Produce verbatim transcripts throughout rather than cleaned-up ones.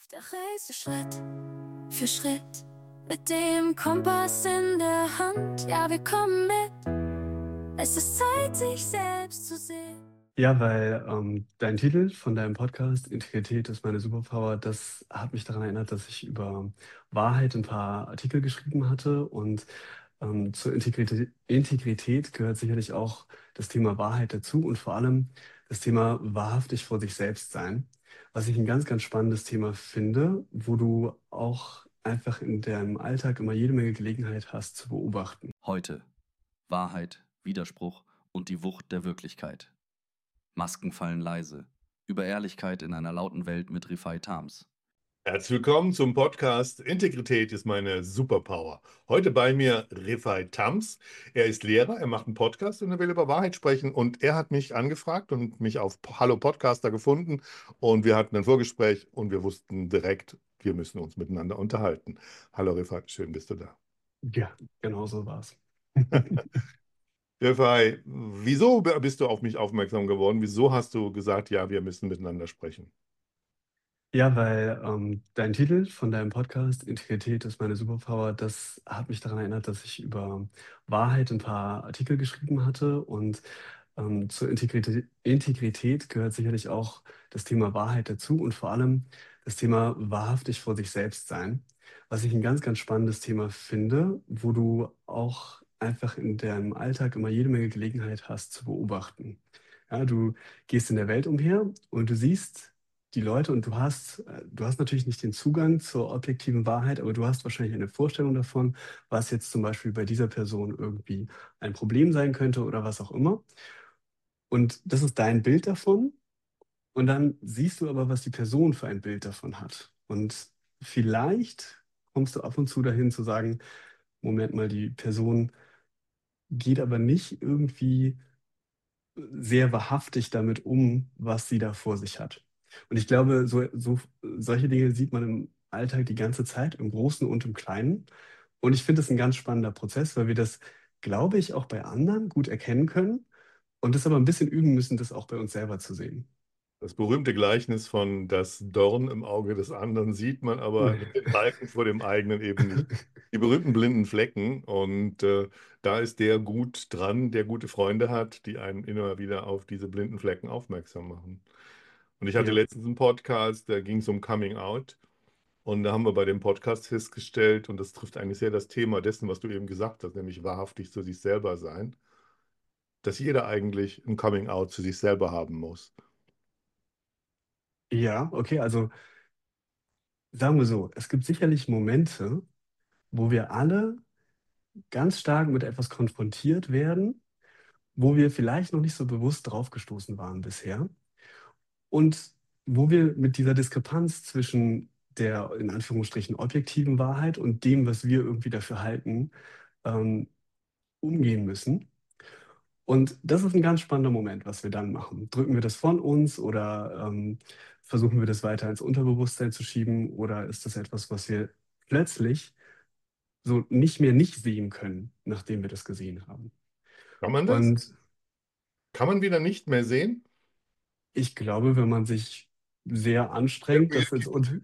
Auf der Reise Schritt für Schritt, mit dem Kompass in der Hand, ja, wir kommen mit. Es ist Zeit, sich selbst zu sehen. Ja, weil ähm, dein Titel von deinem Podcast, Integrität ist meine Superpower, das hat mich daran erinnert, dass ich über Wahrheit ein paar Artikel geschrieben hatte. Und ähm, zur Integrität, Integrität gehört sicherlich auch das Thema Wahrheit dazu und vor allem das Thema wahrhaftig vor sich selbst sein, was ich ein ganz, ganz spannendes Thema finde, wo du auch einfach in deinem Alltag immer jede Menge Gelegenheit hast zu beobachten. Heute. Wahrheit, Widerspruch und die Wucht der Wirklichkeit. Masken fallen leise. Über Ehrlichkeit in einer lauten Welt mit Rifai Tams. Herzlich willkommen zum Podcast Integrität ist meine Superpower. Heute bei mir Rifai Tams. Er ist Lehrer, er macht einen Podcast und er will über Wahrheit sprechen. Und er hat mich angefragt und mich auf Hallo Podcaster gefunden. Und wir hatten ein Vorgespräch und wir wussten direkt, wir müssen uns miteinander unterhalten. Hallo Rifai, schön bist du da. Ja, genau so war's. Rifai, wieso bist du auf mich aufmerksam geworden? Wieso hast du gesagt, ja, wir müssen miteinander sprechen? Ja, weil ähm, dein Titel von deinem Podcast, Integrität ist meine Superpower, das hat mich daran erinnert, dass ich über Wahrheit ein paar Artikel geschrieben hatte. Und ähm, zur Integrität, Integrität gehört sicherlich auch das Thema Wahrheit dazu und vor allem das Thema wahrhaftig vor sich selbst sein, was ich ein ganz, ganz spannendes Thema finde, wo du auch einfach in deinem Alltag immer jede Menge Gelegenheit hast zu beobachten. Ja, du gehst in der Welt umher und du siehst die Leute und du hast, äh, du hast natürlich nicht den Zugang zur objektiven Wahrheit, aber du hast wahrscheinlich eine Vorstellung davon, was jetzt zum Beispiel bei dieser Person irgendwie ein Problem sein könnte oder was auch immer. Und das ist dein Bild davon. Und dann siehst du aber, was die Person für ein Bild davon hat. Und vielleicht kommst du ab und zu dahin zu sagen, Moment mal, die Person geht aber nicht irgendwie sehr wahrhaftig damit um, was sie da vor sich hat. Und ich glaube, so, so, solche Dinge sieht man im Alltag die ganze Zeit, im Großen und im Kleinen. Und ich finde das ein ganz spannender Prozess, weil wir das, glaube ich, auch bei anderen gut erkennen können und das aber ein bisschen üben müssen, das auch bei uns selber zu sehen. Das berühmte Gleichnis von das Dorn im Auge des anderen sieht man, aber den Balken vor dem eigenen eben nicht. Die berühmten blinden Flecken. Und äh, da ist der gut dran, der gute Freunde hat, die einen immer wieder auf diese blinden Flecken aufmerksam machen. Und ich hatte Ja. letztens einen Podcast, da ging es um Coming Out. Und da haben wir bei dem Podcast festgestellt, und das trifft eigentlich sehr das Thema dessen, was du eben gesagt hast, nämlich wahrhaftig zu sich selber sein, dass jeder eigentlich ein Coming Out zu sich selber haben muss. Ja, okay, also sagen wir so, es gibt sicherlich Momente, wo wir alle ganz stark mit etwas konfrontiert werden, wo wir vielleicht noch nicht so bewusst draufgestoßen waren bisher. Und wo wir mit dieser Diskrepanz zwischen der in Anführungsstrichen objektiven Wahrheit und dem, was wir irgendwie dafür halten, ähm, umgehen müssen. Und das ist ein ganz spannender Moment, was wir dann machen. Drücken wir das von uns oder ähm, versuchen wir das weiter ins Unterbewusstsein zu schieben oder ist das etwas, was wir plötzlich so nicht mehr nicht sehen können, nachdem wir das gesehen haben? Kann man das? Und Kann man wieder nicht mehr sehen? ich glaube, wenn man sich sehr anstrengt, das ins Un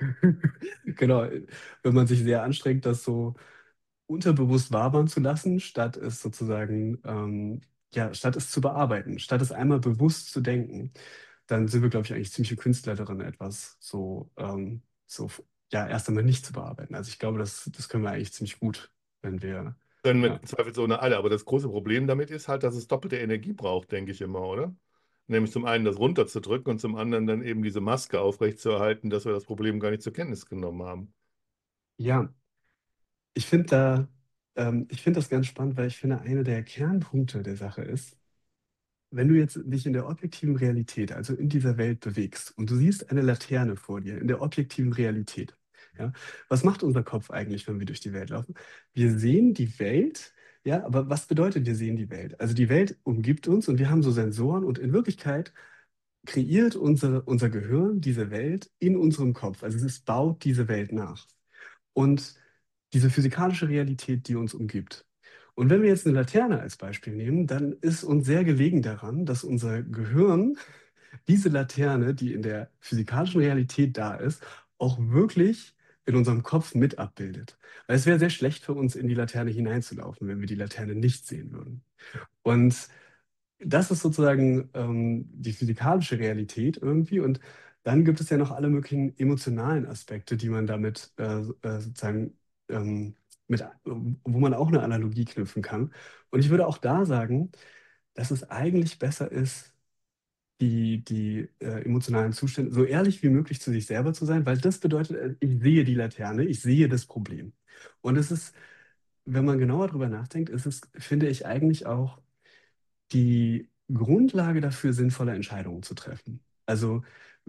genau, wenn man sich sehr anstrengt, das so unterbewusst wabern zu lassen, statt es sozusagen, ähm, ja, statt es zu bearbeiten, statt es einmal bewusst zu denken, dann sind wir, glaube ich, eigentlich ziemliche Künstler darin, etwas so, ähm, so, ja, erst einmal nicht zu bearbeiten. Also ich glaube, das, das können wir eigentlich ziemlich gut, wenn wir, Können ja. mit zweifelsohne alle. Aber das große Problem damit ist halt, dass es doppelte Energie braucht, denke ich immer, oder? Nämlich zum einen das runterzudrücken und zum anderen dann eben diese Maske aufrechtzuerhalten, dass wir das Problem gar nicht zur Kenntnis genommen haben. Ja, ich finde da, ähm, ich finde das ganz spannend, weil ich finde, einer der Kernpunkte der Sache ist, wenn du jetzt dich in der objektiven Realität, also in dieser Welt bewegst und du siehst eine Laterne vor dir in der objektiven Realität, ja, was macht unser Kopf eigentlich, wenn wir durch die Welt laufen? Wir sehen die Welt, ja, aber was bedeutet, wir sehen die Welt? Also die Welt umgibt uns und wir haben so Sensoren und in Wirklichkeit kreiert unser, unser Gehirn diese Welt in unserem Kopf. Also es baut diese Welt nach. Und diese physikalische Realität, die uns umgibt. Und wenn wir jetzt eine Laterne als Beispiel nehmen, dann ist uns sehr gelegen daran, dass unser Gehirn diese Laterne, die in der physikalischen Realität da ist, auch wirklich in unserem Kopf mit abbildet. Weil es wäre sehr schlecht für uns, in die Laterne hineinzulaufen, wenn wir die Laterne nicht sehen würden. Und das ist sozusagen ähm, die physikalische Realität irgendwie. Und dann gibt es ja noch alle möglichen emotionalen Aspekte, die man damit äh, äh, sozusagen ähm, mit, wo man auch eine Analogie knüpfen kann. Und ich würde auch da sagen, dass es eigentlich besser ist, die, die äh, emotionalen Zustände so ehrlich wie möglich zu sich selber zu sein, weil das bedeutet, äh, ich sehe die Laterne, ich sehe das Problem. Und es ist, wenn man genauer darüber nachdenkt, ist es, finde ich, eigentlich auch die Grundlage dafür, sinnvolle Entscheidungen zu treffen. Also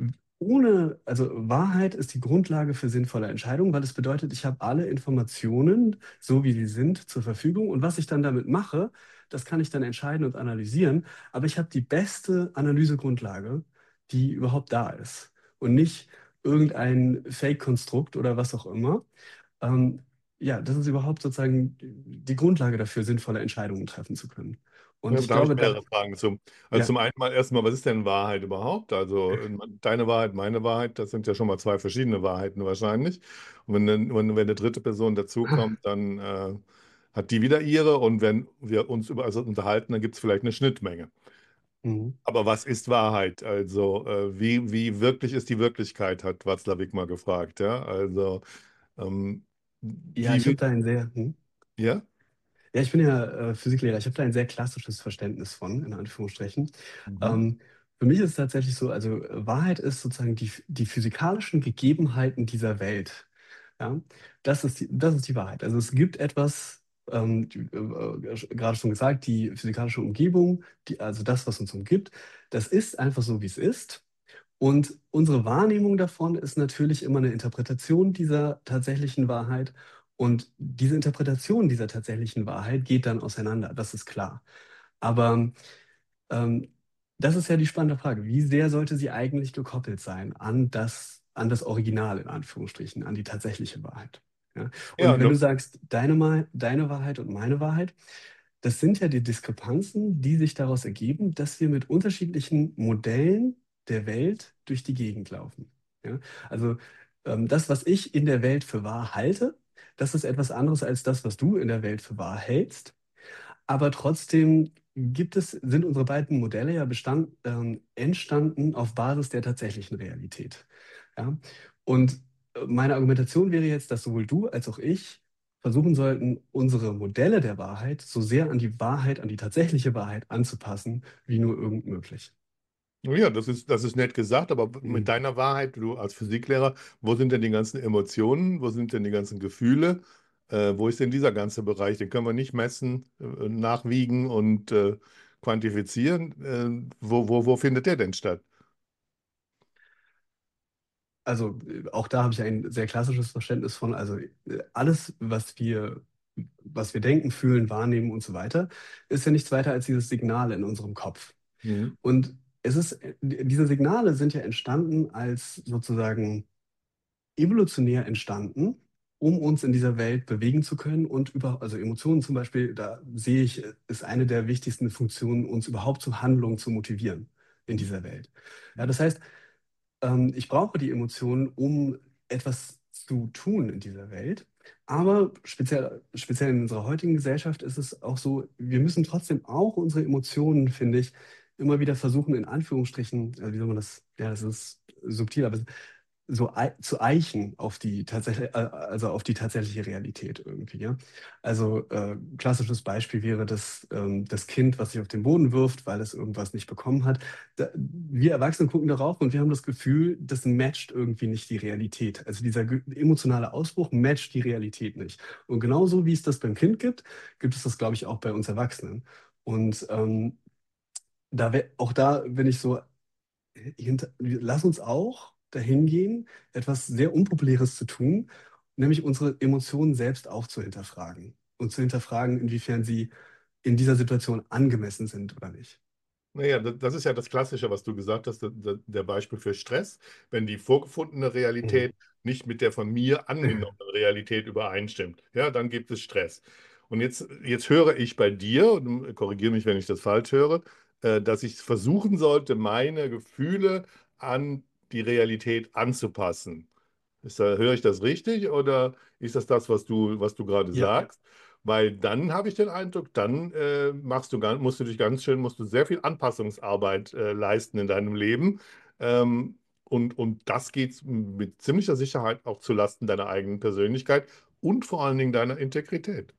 ohne, also Wahrheit ist die Grundlage für sinnvolle Entscheidungen, weil es bedeutet, ich habe alle Informationen, so wie sie sind, zur Verfügung. Und was ich dann damit mache, das kann ich dann entscheiden und analysieren. Aber ich habe die beste Analysegrundlage, die überhaupt da ist. Und nicht irgendein Fake-Konstrukt oder was auch immer. Ähm, ja, das ist überhaupt sozusagen die Grundlage dafür, sinnvolle Entscheidungen treffen zu können. Und Ja, ich da habe ich glaube, da, mehrere Fragen zu. Also ja, zum einen mal erstmal, was ist denn Wahrheit überhaupt? Also äh, deine Wahrheit, meine Wahrheit, das sind ja schon mal zwei verschiedene Wahrheiten wahrscheinlich. Und wenn, dann- wenn, wenn eine dritte Person dazukommt, dann äh, hat die wieder ihre. Und wenn wir uns über also unterhalten, dann gibt es vielleicht eine Schnittmenge. mhm. Aber was ist Wahrheit? Also äh, wie, wie wirklich ist die Wirklichkeit, hat Watzlawick mal gefragt. Ja? Also ähm, Ja, wie, ich habe wie, da ein sehr, hm? ja? Ja, ich bin ja äh, Physiklehrer. Ich habe da ein sehr klassisches Verständnis von, in Anführungsstrichen. Mhm. Ähm, für mich ist es tatsächlich so, also äh, Wahrheit ist sozusagen die, die physikalischen Gegebenheiten dieser Welt. Ja, das ist die, das ist die Wahrheit. Also es gibt etwas, ähm, die, äh, äh, gerade schon gesagt, die physikalische Umgebung, die, also das, was uns umgibt, das ist einfach so, wie es ist. Und unsere Wahrnehmung davon ist natürlich immer eine Interpretation dieser tatsächlichen Wahrheit. Und diese Interpretation dieser tatsächlichen Wahrheit geht dann auseinander, das ist klar. Aber ähm, das ist ja die spannende Frage. Wie sehr sollte sie eigentlich gekoppelt sein an das, an das Original, in Anführungsstrichen, an die tatsächliche Wahrheit? Ja? Ja, Und wenn ne, du sagst, deine, Ma- deine Wahrheit und meine Wahrheit, das sind ja die Diskrepanzen, die sich daraus ergeben, dass wir mit unterschiedlichen Modellen der Welt durch die Gegend laufen. Ja? Also ähm, das, was ich in der Welt für wahr halte, das ist etwas anderes als das, was du in der Welt für wahr hältst. Aber trotzdem gibt es, sind unsere beiden Modelle ja bestand, ähm, entstanden auf Basis der tatsächlichen Realität. Ja? Und äh, meine Argumentation wäre jetzt, dass sowohl du als auch ich versuchen sollten, unsere Modelle der Wahrheit so sehr an die Wahrheit, an die tatsächliche Wahrheit anzupassen, wie nur irgend möglich. ja, das ist, das ist nett gesagt, aber mit Mhm. deiner Wahrheit, du als Physiklehrer, wo sind denn die ganzen Emotionen, wo sind denn die ganzen Gefühle, äh, wo ist denn dieser ganze Bereich? Den können wir nicht messen, äh, nachwiegen und äh, quantifizieren. Äh, wo, wo, wo findet der denn statt? Also äh, auch da habe ich ein sehr klassisches Verständnis von, also äh, alles, was wir, was wir denken, fühlen, wahrnehmen und so weiter, ist ja nichts weiter als dieses Signal in unserem Kopf. Mhm. Und es ist, äh, diese Signale sind ja entstanden als sozusagen evolutionär entstanden, um uns in dieser Welt bewegen zu können und über, also Emotionen zum Beispiel, da sehe ich, ist eine der wichtigsten Funktionen, uns überhaupt zur Handlung zu motivieren in dieser Welt. Ja, das heißt, ähm, ich brauche die Emotionen, um etwas zu tun in dieser Welt. Aber speziell, speziell in unserer heutigen Gesellschaft ist es auch so, wir müssen trotzdem auch unsere Emotionen, finde ich, immer wieder versuchen, in Anführungsstrichen, also wie soll man das, ja, das ist subtil, aber so ei- zu eichen auf die tatsächliche, also auf die tatsächliche Realität irgendwie, ja. Also äh, klassisches Beispiel wäre das, ähm, das Kind, was sich auf den Boden wirft, weil es irgendwas nicht bekommen hat. Da, wir Erwachsene gucken darauf und wir haben das Gefühl, das matcht irgendwie nicht die Realität. Also dieser ge- emotionale Ausbruch matcht die Realität nicht. Und genauso wie es das beim Kind gibt, gibt es das, glaube ich, auch bei uns Erwachsenen. Und ähm, da wär, auch da bin ich so, hinter, lass uns auch dahin gehen, etwas sehr Unpopuläres zu tun, nämlich unsere Emotionen selbst auch zu hinterfragen und zu hinterfragen, inwiefern sie in dieser Situation angemessen sind oder nicht. Naja, das, das ist ja das Klassische, was du gesagt hast, der, der Beispiel für Stress. Wenn die vorgefundene Mhm. Realität nicht mit der von mir angenommenen Realität übereinstimmt, ja, dann gibt es Stress. Und jetzt, jetzt höre ich bei dir, und korrigiere mich, wenn ich das falsch höre, äh, dass ich versuchen sollte, meine Gefühle an die Realität anzupassen. Ist da, höre ich das richtig oder ist das das, was du, was du gerade Ja, sagst? Weil dann habe ich den Eindruck, dann äh, machst du, gan- musst du dich ganz schön, musst du sehr viel Anpassungsarbeit äh, leisten in deinem Leben. Ähm, und, und das geht mit ziemlicher Sicherheit auch zu Lasten deiner eigenen Persönlichkeit und vor allen Dingen deiner Integrität.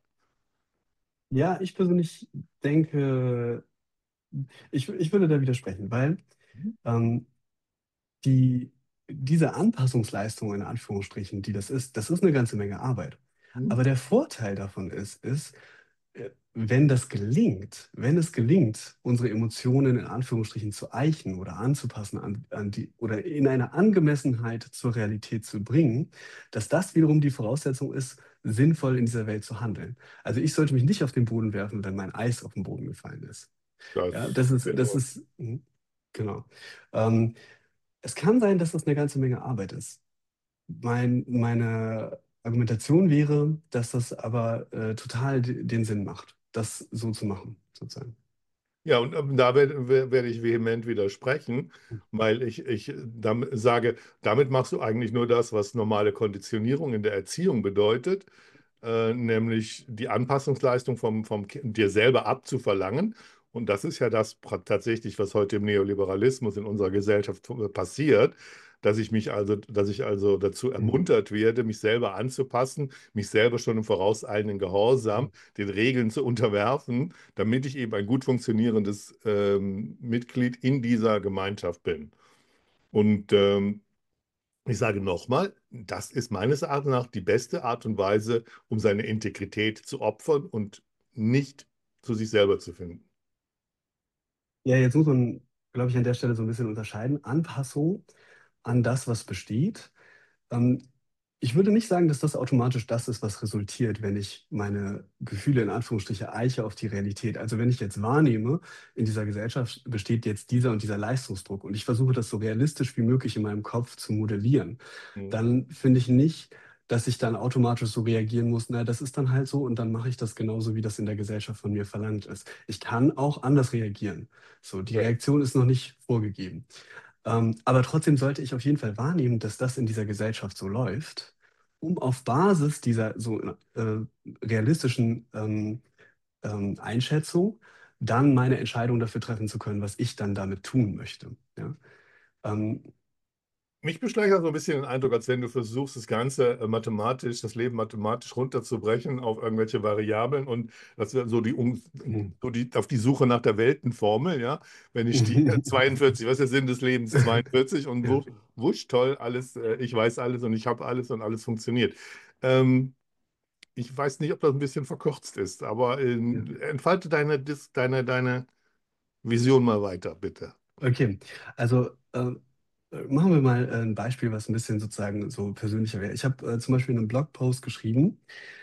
ja, ich persönlich denke, ich, ich würde da widersprechen, weil ähm, die, diese Anpassungsleistung in Anführungsstrichen, die das ist, das ist eine ganze Menge Arbeit. Mhm. Aber der Vorteil davon ist, ist, äh, wenn das gelingt, wenn es gelingt, unsere Emotionen in Anführungsstrichen zu eichen oder anzupassen an, an die oder in eine Angemessenheit zur Realität zu bringen, dass das wiederum die Voraussetzung ist, sinnvoll in dieser Welt zu handeln. Also ich sollte mich nicht auf den Boden werfen, wenn mein Eis auf den Boden gefallen ist. Ja, Das das ist, wäre das aber. ist, mhm, genau. Ähm, Es kann sein, dass das eine ganze Menge Arbeit ist. Mein, meine Argumentation wäre, dass das aber äh, total d- den Sinn macht, das so zu machen, sozusagen. Ja, und ähm, da werde wer- werde ich vehement widersprechen, weil ich, ich dam- sage, damit machst du eigentlich nur das, was normale Konditionierung in der Erziehung bedeutet, äh, nämlich die Anpassungsleistung vom, vom Kind dir selber abzuverlangen. Und das ist ja das pra- tatsächlich, was heute im Neoliberalismus in unserer Gesellschaft äh, passiert, dass ich mich also, dass ich also dazu Mhm. ermuntert werde, mich selber anzupassen, mich selber schon im vorauseilenden Gehorsam den Regeln zu unterwerfen, damit ich eben ein gut funktionierendes ähm, Mitglied in dieser Gemeinschaft bin. Und ähm, ich sage nochmal, das ist meines Erachtens nach die beste Art und Weise, um seine Integrität zu opfern und nicht zu sich selber zu finden. Ja, jetzt muss man, glaube ich, an der Stelle so ein bisschen unterscheiden. Anpassung an das, was besteht. Ähm, Ich würde nicht sagen, dass das automatisch das ist, was resultiert, wenn ich meine Gefühle in Anführungsstriche eiche auf die Realität. Also wenn ich jetzt wahrnehme, in dieser Gesellschaft besteht jetzt dieser und dieser Leistungsdruck und ich versuche das so realistisch wie möglich in meinem Kopf zu modellieren, Hm. dann finde ich nicht, dass ich dann automatisch so reagieren muss, na, das ist dann halt so und dann mache ich das genauso, wie das in der Gesellschaft von mir verlangt ist. Ich kann auch anders reagieren. So, die Ja. Reaktion ist noch nicht vorgegeben. Ähm, aber trotzdem sollte ich auf jeden Fall wahrnehmen, dass das in dieser Gesellschaft so läuft, um auf Basis dieser so äh, realistischen ähm, ähm, Einschätzung dann meine Entscheidung dafür treffen zu können, was ich dann damit tun möchte. Ja? Ähm, Mich beschleicht so ein bisschen den Eindruck, als wenn du versuchst, das Ganze äh, mathematisch, das Leben mathematisch runterzubrechen auf irgendwelche Variablen und das wäre so die, um, mhm. so die auf die Suche nach der Weltenformel, ja. Wenn ich die äh, zweiundvierzig, was ist der Sinn des Lebens? zweiundvierzig und Ja, wusch, wusch toll, alles, äh, ich weiß alles und ich habe alles und alles funktioniert. Ähm, ich weiß nicht, ob das ein bisschen verkürzt ist, aber äh, ja. entfalte deine, Dis- deine, deine Vision mal weiter, bitte. Okay, also äh, machen wir mal äh, ein Beispiel, was ein bisschen sozusagen so persönlicher wäre. Ich habe äh, zum Beispiel einen Blogpost geschrieben,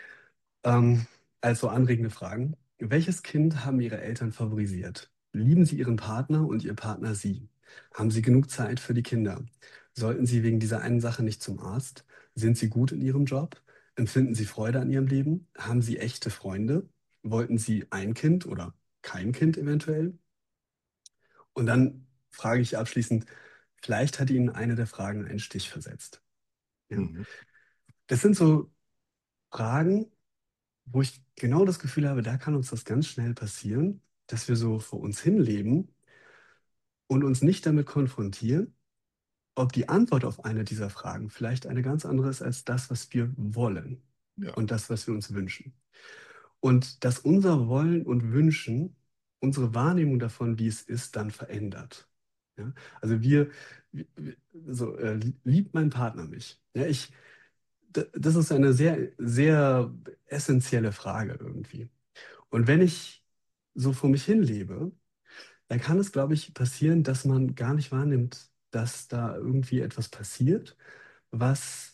Ähm, also anregende Fragen. Welches Kind haben Ihre Eltern favorisiert? Lieben Sie Ihren Partner und Ihr Partner Sie? Haben Sie genug Zeit für die Kinder? Sollten Sie wegen dieser einen Sache nicht zum Arzt? Sind Sie gut in Ihrem Job? Empfinden Sie Freude an Ihrem Leben? Haben Sie echte Freunde? Wollten Sie ein Kind oder kein Kind eventuell? Und dann frage ich abschließend, vielleicht hat Ihnen eine der Fragen einen Stich versetzt. Ja? Mhm. Das sind so Fragen, wo ich genau das Gefühl habe, da kann uns das ganz schnell passieren, dass wir so vor uns hinleben und uns nicht damit konfrontieren, ob die Antwort auf eine dieser Fragen vielleicht eine ganz andere ist als das, was wir wollen Ja. und das, was wir uns wünschen. Und dass unser Wollen und Wünschen unsere Wahrnehmung davon, wie es ist, dann verändert. Ja? Also wir, wir so, äh, liebt mein Partner mich? Ja, ich, d- das ist eine sehr, sehr essentielle Frage irgendwie. Und wenn ich so vor mich hin lebe, dann kann es, glaube ich, passieren, dass man gar nicht wahrnimmt, dass da irgendwie etwas passiert, was,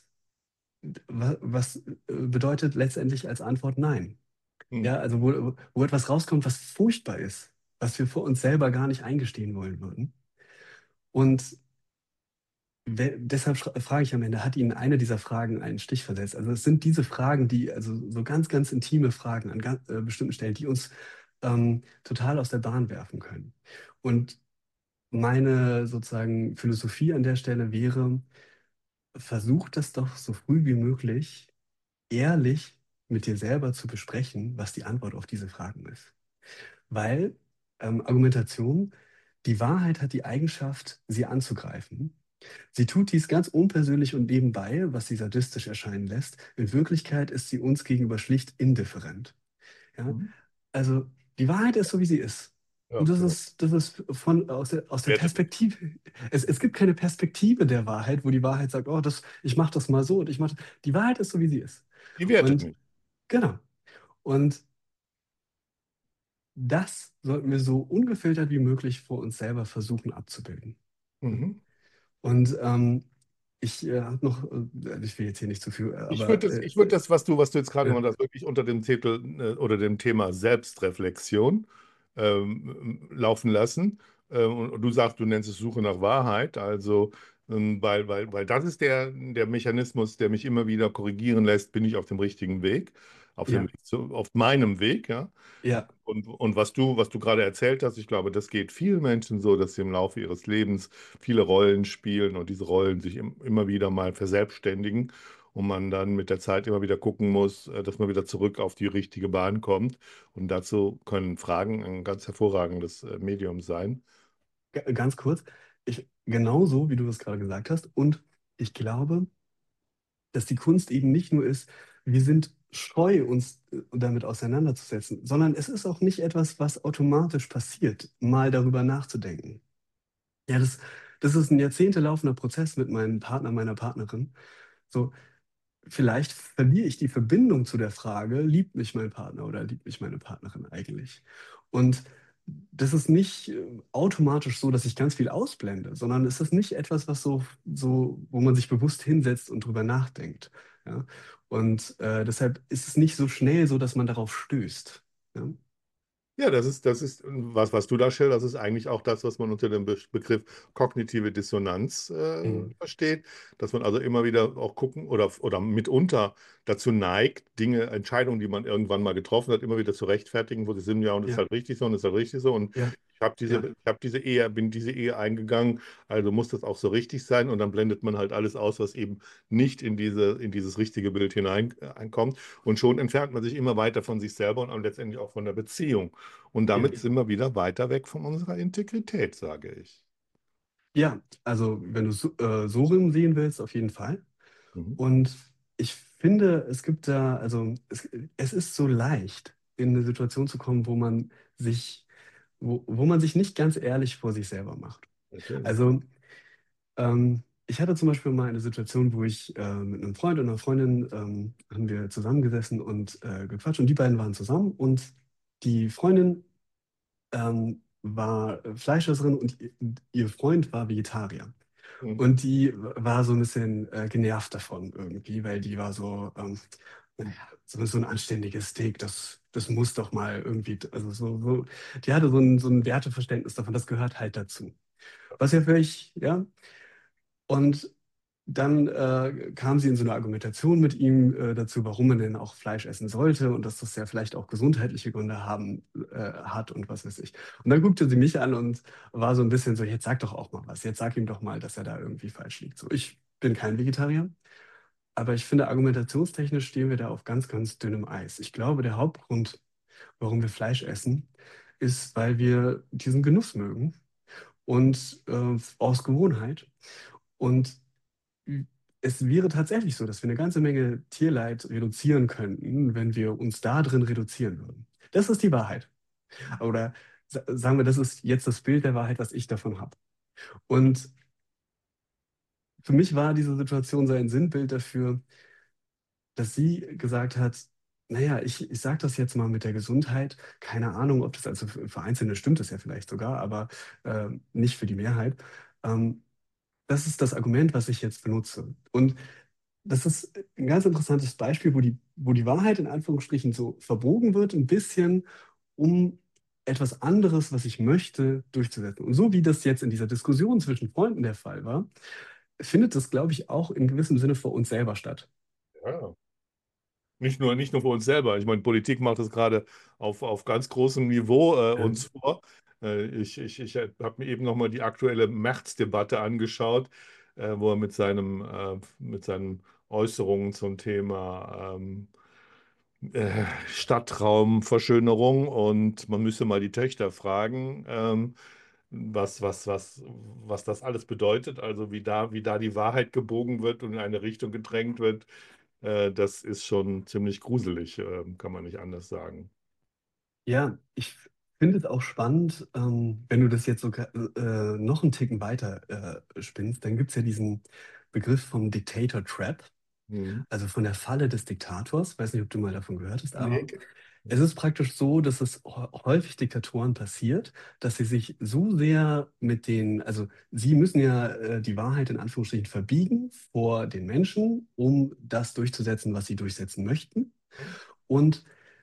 wa- was äh, bedeutet letztendlich als Antwort Nein. Mhm. Ja, also wo, wo etwas rauskommt, was furchtbar ist, was wir vor uns selber gar nicht eingestehen wollen würden. Und we- deshalb schra- frage ich am Ende, hat Ihnen eine dieser Fragen einen Stich versetzt? Also es sind diese Fragen, die, also so ganz, ganz intime Fragen an ganz, äh, bestimmten Stellen, die uns ähm, total aus der Bahn werfen können. Und meine sozusagen Philosophie an der Stelle wäre, versuch das doch so früh wie möglich ehrlich mit dir selber zu besprechen, was die Antwort auf diese Fragen ist. Weil ähm, Argumentation, die Wahrheit hat die Eigenschaft, sie anzugreifen. Sie tut dies ganz unpersönlich und nebenbei, was sie sadistisch erscheinen lässt. In Wirklichkeit ist sie uns gegenüber schlicht indifferent. Ja? Mhm. Also die Wahrheit ist so, wie sie ist. Ja, Und das genau. ist, das ist von, aus der, aus der Wertet nicht. Perspektive. Es, es gibt keine Perspektive der Wahrheit, wo die Wahrheit sagt, oh, das, ich mache das mal so und ich mache. Die Wahrheit ist so, wie sie ist. Die wertet Und nicht. genau. Und das sollten wir so ungefiltert wie möglich vor uns selber versuchen abzubilden. Mhm. Und ähm, ich äh, habe noch, äh, ich will jetzt hier nicht zu viel, äh, Ich würde aber das, äh, ich würd das, was du, was du jetzt gerade äh, gemacht hast, wirklich unter dem Titel äh, oder dem Thema Selbstreflexion ähm, laufen lassen. Ähm, und du sagst, du nennst es Suche nach Wahrheit. Also, ähm, weil, weil, weil das ist der, der Mechanismus, der mich immer wieder korrigieren lässt, bin ich auf dem richtigen Weg, auf dem ja, Weg zu, auf meinem Weg, ja. ja, Und, und was du, was du gerade erzählt hast, ich glaube, das geht vielen Menschen so, dass sie im Laufe ihres Lebens viele Rollen spielen und diese Rollen sich im, immer wieder mal verselbstständigen und man dann mit der Zeit immer wieder gucken muss, äh, dass man wieder zurück auf die richtige Bahn kommt. Und dazu können Fragen ein ganz hervorragendes äh, Medium sein. G- ganz kurz. Ich, genauso, wie du es gerade gesagt hast. Und ich glaube, dass die Kunst eben nicht nur ist, wir sind scheu, uns äh, damit auseinanderzusetzen, sondern es ist auch nicht etwas, was automatisch passiert, mal darüber nachzudenken. Ja, das, das ist ein jahrzehntelaufender Prozess mit meinem Partner, meiner Partnerin. So, vielleicht verliere ich die Verbindung zu der Frage, liebt mich mein Partner oder liebt mich meine Partnerin eigentlich? Und das ist nicht äh, automatisch so, dass ich ganz viel ausblende, sondern es ist nicht etwas, was so, so, wo man sich bewusst hinsetzt und drüber nachdenkt. Ja? Und äh, deshalb ist es nicht so schnell so, dass man darauf stößt. Ja? Ja, das ist, das ist, was, was du da schilderst, ist eigentlich auch das, was man unter dem Be Begriff kognitive Dissonanz äh, Mhm. versteht, dass man also immer wieder auch gucken oder, oder mitunter dazu neigt, Dinge, Entscheidungen, die man irgendwann mal getroffen hat, immer wieder zu rechtfertigen, wo sie sind, ja, und das ist Ja, halt richtig so und das ist halt richtig so und ja, ich habe diese, ja, ich habe diese Ehe, bin diese Ehe eingegangen, also muss das auch so richtig sein und dann blendet man halt alles aus, was eben nicht in diese, in dieses richtige Bild hineinkommt und schon entfernt man sich immer weiter von sich selber und letztendlich auch von der Beziehung. Und ja. damit sind wir wieder weiter weg von unserer Integrität, sage ich. Ja, also wenn du so, äh, so rum sehen willst, auf jeden Fall. Mhm. Und ich finde, es gibt da, also es, es ist so leicht, in eine Situation zu kommen, wo man sich, wo, wo man sich nicht ganz ehrlich vor sich selber macht. Natürlich. Also ähm, ich hatte zum Beispiel mal eine Situation, wo ich äh, mit einem Freund und einer Freundin ähm, haben wir zusammengesessen und äh, gequatscht und die beiden waren zusammen und die Freundin ähm, war Fleischesserin und ihr, ihr Freund war Vegetarier. Mhm. Und die war so ein bisschen äh, genervt davon irgendwie, weil die war so, ähm, naja, so, so ein anständiges Steak, das, das muss doch mal irgendwie, also so, so, die hatte so ein, so ein Werteverständnis davon, das gehört halt dazu. Was ja völlig, ja, und dann äh, kam sie in so eine Argumentation mit ihm äh, dazu, warum man denn auch Fleisch essen sollte und dass das ja vielleicht auch gesundheitliche Gründe haben, äh, hat und was weiß ich. Und dann guckte sie mich an und war so ein bisschen so, jetzt sag doch auch mal was, jetzt sag ihm doch mal, dass er da irgendwie falsch liegt. So, ich bin kein Vegetarier, aber ich finde, argumentationstechnisch stehen wir da auf ganz, ganz dünnem Eis. Ich glaube, der Hauptgrund, warum wir Fleisch essen, ist, weil wir diesen Genuss mögen und äh, aus Gewohnheit. Und es wäre tatsächlich so, dass wir eine ganze Menge Tierleid reduzieren könnten, wenn wir uns da drin reduzieren würden. Das ist die Wahrheit. Oder sa- sagen wir, das ist jetzt das Bild der Wahrheit, was ich davon habe. Und für mich war diese Situation so ein Sinnbild dafür, dass sie gesagt hat, naja, ich, ich sage das jetzt mal mit der Gesundheit. Keine Ahnung, ob das also für, für Einzelne stimmt, das ja vielleicht sogar, aber äh, nicht für die Mehrheit. Ähm, das ist das Argument, was ich jetzt benutze. Und das ist ein ganz interessantes Beispiel, wo die, wo die Wahrheit in Anführungsstrichen so verbogen wird, ein bisschen, um etwas anderes, was ich möchte, durchzusetzen. Und so wie das jetzt in dieser Diskussion zwischen Freunden der Fall war, findet das, glaube ich, auch in gewissem Sinne vor uns selber statt. Ja. Nicht nur, nicht nur für uns selber. Ich meine, Politik macht das gerade auf, auf ganz großem Niveau äh, uns vor. Äh, ich ich, ich habe mir eben nochmal die aktuelle März-Debatte angeschaut. äh, wo er mit seinem, äh, mit seinen Äußerungen zum Thema ähm, äh, Stadtraumverschönerung und man müsse mal die Töchter fragen, ähm, was, was, was, was das alles bedeutet, also wie da, wie da die Wahrheit gebogen wird und in eine Richtung gedrängt wird, äh, das ist schon ziemlich gruselig, äh, kann man nicht anders sagen. Ja, ich finde es auch spannend, ähm, wenn du das jetzt sogar äh, noch einen Ticken weiter äh, spinnst, dann gibt es ja diesen Begriff vom Dictator Trap, Hm. also von der Falle des Diktators. Weiß nicht, ob du mal davon gehört hast, Nee. aber es ist praktisch so, dass es hä- häufig Diktatoren passiert, dass sie sich so sehr mit den, also sie müssen ja äh, die Wahrheit in Anführungsstrichen verbiegen vor den Menschen, um das durchzusetzen, was sie durchsetzen möchten. Und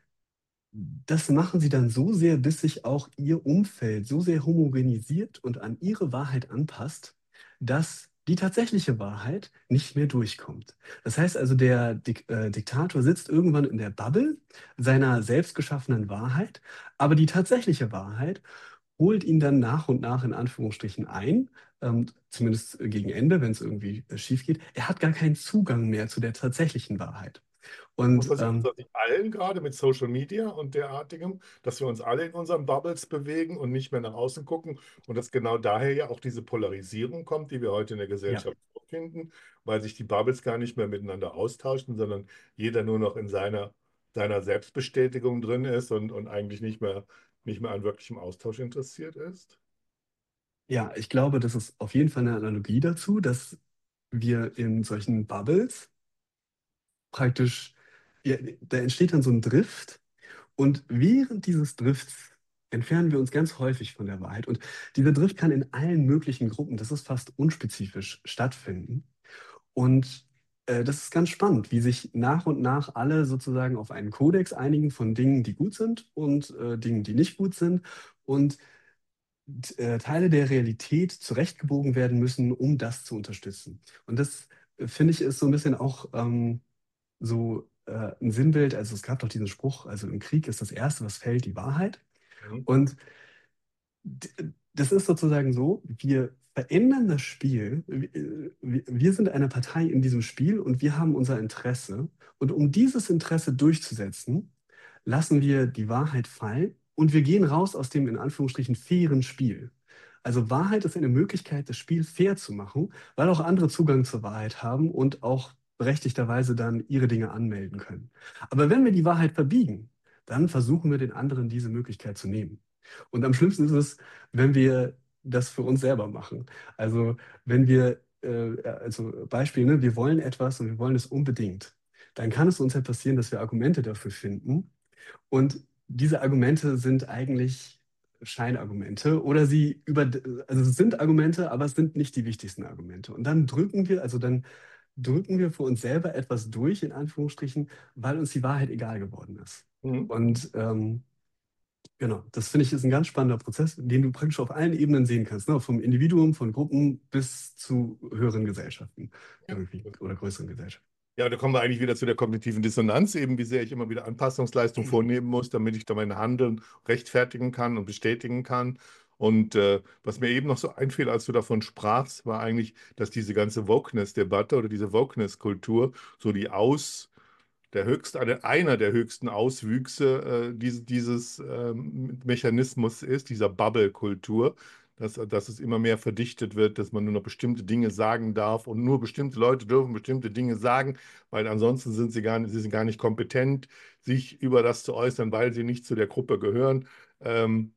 das machen sie dann so sehr, bis sich auch ihr Umfeld so sehr homogenisiert und an ihre Wahrheit anpasst, dass die tatsächliche Wahrheit nicht mehr durchkommt. Das heißt also, der Dik äh, Diktator sitzt irgendwann in der Bubble seiner selbst geschaffenen Wahrheit, aber die tatsächliche Wahrheit holt ihn dann nach und nach in Anführungsstrichen ein, ähm, zumindest gegen Ende, wenn es irgendwie äh, schief geht. Er hat gar keinen Zugang mehr zu der tatsächlichen Wahrheit. Und Und versuchen ähm, das nicht allen gerade mit Social Media und derartigem, dass wir uns alle in unseren Bubbles bewegen und nicht mehr nach außen gucken und dass genau daher ja auch diese Polarisierung kommt, die wir heute in der ja. Gesellschaft vorfinden, weil sich die Bubbles gar nicht mehr miteinander austauschen, sondern jeder nur noch in seiner, seiner Selbstbestätigung drin ist und, und eigentlich nicht mehr, nicht mehr an wirklichem Austausch interessiert ist. Ja, ich glaube, das ist auf jeden Fall eine Analogie dazu, dass wir in solchen Bubbles praktisch, ja, da entsteht dann so ein Drift und während dieses Drifts entfernen wir uns ganz häufig von der Wahrheit. Und dieser Drift kann in allen möglichen Gruppen, das ist fast unspezifisch, stattfinden. Und äh, das ist ganz spannend, wie sich nach und nach alle sozusagen auf einen Kodex einigen von Dingen, die gut sind und äh, Dingen, die nicht gut sind. Und äh, Teile der Realität zurechtgebogen werden müssen, um das zu unterstützen. Und das, äh, finde ich, ist so ein bisschen auch ähm, so äh, ein Sinnbild. Also es gab doch diesen Spruch, also im Krieg ist das Erste, was fällt, die Wahrheit. Mhm. Und d- das ist sozusagen so, wir verändern das Spiel. Wir, wir sind eine Partei in diesem Spiel und wir haben unser Interesse. Und um dieses Interesse durchzusetzen, lassen wir die Wahrheit fallen und wir gehen raus aus dem in Anführungsstrichen fairen Spiel. Also Wahrheit ist eine Möglichkeit, das Spiel fair zu machen, weil auch andere Zugang zur Wahrheit haben und auch berechtigterweise dann ihre Dinge anmelden können. Aber wenn wir die Wahrheit verbiegen, dann versuchen wir den anderen diese Möglichkeit zu nehmen. Und am schlimmsten ist es, wenn wir das für uns selber machen. Also wenn wir, äh, also Beispiel, ne, wir wollen etwas und wir wollen es unbedingt, dann kann es uns ja passieren, dass wir Argumente dafür finden. Und diese Argumente sind eigentlich Scheinargumente oder sie über, also es sind Argumente, aber es sind nicht die wichtigsten Argumente. Und dann drücken wir, also dann drücken wir für uns selber etwas durch, in Anführungsstrichen, weil uns die Wahrheit egal geworden ist. Mhm. Und ähm, genau, das finde ich ist ein ganz spannender Prozess, den du praktisch auf allen Ebenen sehen kannst, ne? Vom Individuum, von Gruppen bis zu höheren Gesellschaften Ja. irgendwie oder größeren Gesellschaften. Ja, da kommen wir eigentlich wieder zu der kognitiven Dissonanz, eben wie sehr ich immer wieder Anpassungsleistung vornehmen muss, damit ich da mein Handeln rechtfertigen kann und bestätigen kann. Und äh, was mir eben noch so einfiel, als du davon sprachst, war eigentlich, dass diese ganze Wokeness-Debatte oder diese Wokeness-Kultur so die Aus, der höchste, eine- einer der höchsten Auswüchse äh, dieses, dieses ähm, Mechanismus ist, dieser Bubble-Kultur, dass, dass es immer mehr verdichtet wird, dass man nur noch bestimmte Dinge sagen darf und nur bestimmte Leute dürfen bestimmte Dinge sagen, weil ansonsten sind sie gar nicht, sie sind gar nicht kompetent, sich über das zu äußern, weil sie nicht zu der Gruppe gehören. Ähm,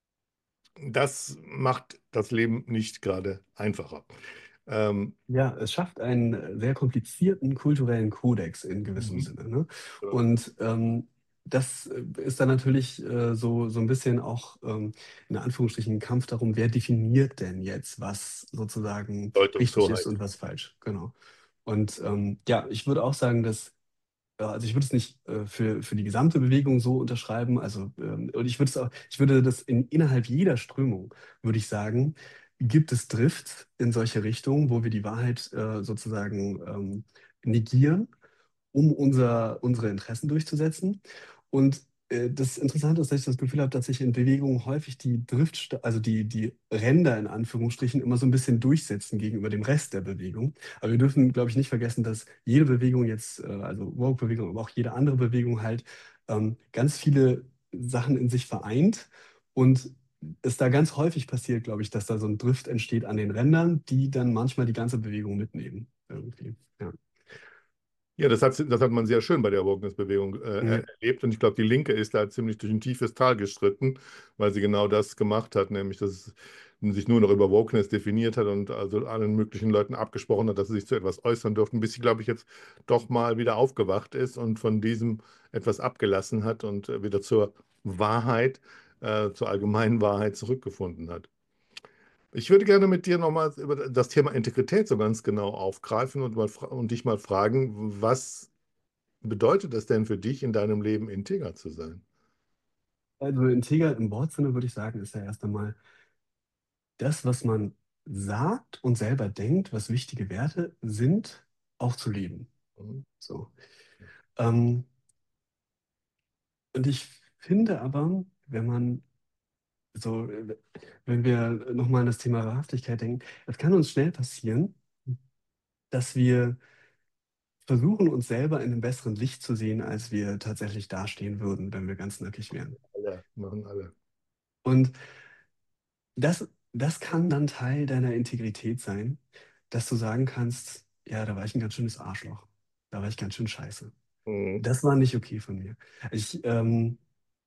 das macht das Leben nicht gerade einfacher. Ähm, Ja, es schafft einen äh, sehr komplizierten kulturellen Kodex in gewissem mhm. Sinne. Ne? Ja, Und ähm, das äh, ist dann natürlich äh, so, so ein bisschen auch ähm, in Anführungsstrichen ein Kampf darum, wer definiert denn jetzt, was sozusagen richtig ist Deutungshoheit. und was falsch. Genau. Und ähm, ja, ich würde auch sagen, dass ja, also ich würde es nicht äh, für, für die gesamte Bewegung so unterschreiben. Also, ähm, und ich würde es auch, ich würde das in, innerhalb jeder Strömung, würde ich sagen, gibt es Drift in solche Richtungen, wo wir die Wahrheit äh, sozusagen ähm, negieren, um unser, unsere Interessen durchzusetzen. Und äh, das Interessante ist, dass ich das Gefühl habe, dass sich in Bewegungen häufig die Drift, also die, die Ränder in Anführungsstrichen immer so ein bisschen durchsetzen gegenüber dem Rest der Bewegung. Aber wir dürfen, glaube ich, nicht vergessen, dass jede Bewegung jetzt, äh, also Woke-Bewegung, aber auch jede andere Bewegung halt ähm, ganz viele Sachen in sich vereint und es da ganz häufig passiert, glaube ich, dass da so ein Drift entsteht an den Rändern, die dann manchmal die ganze Bewegung mitnehmen. Irgendwie. Ja. Ja, das hat, das hat man sehr schön bei der Wokeness-Bewegung äh, Ja. er- erlebt. Und ich glaube, die Linke ist da ziemlich durch ein tiefes Tal gestritten, weil sie genau das gemacht hat, nämlich dass sie sich nur noch über Wokeness definiert hat und also allen möglichen Leuten abgesprochen hat, dass sie sich zu etwas äußern durften, bis sie, glaube ich, jetzt doch mal wieder aufgewacht ist und von diesem etwas abgelassen hat und äh, wieder zur Wahrheit, äh, zur allgemeinen Wahrheit zurückgefunden hat. Ich würde gerne mit dir nochmal über das Thema Integrität so ganz genau aufgreifen und, mal, fra- und dich mal fragen, was bedeutet es denn für dich in deinem Leben integer zu sein? Also integer im Wortsinne würde ich sagen, ist ja erst einmal das, was man sagt und selber denkt, was wichtige Werte sind, auch zu leben. Mhm. So. Ähm, und ich finde aber, wenn man so, äh, wenn wir nochmal an das Thema Wahrhaftigkeit denken, es kann uns schnell passieren, dass wir versuchen, uns selber in einem besseren Licht zu sehen, als wir tatsächlich dastehen würden, wenn wir ganz nackig wären. Alle, machen alle. Und das, das kann dann Teil deiner Integrität sein, dass du sagen kannst, ja, da war ich ein ganz schönes Arschloch. Da war ich ganz schön scheiße. Mhm. Das war nicht okay von mir. Ich, ähm,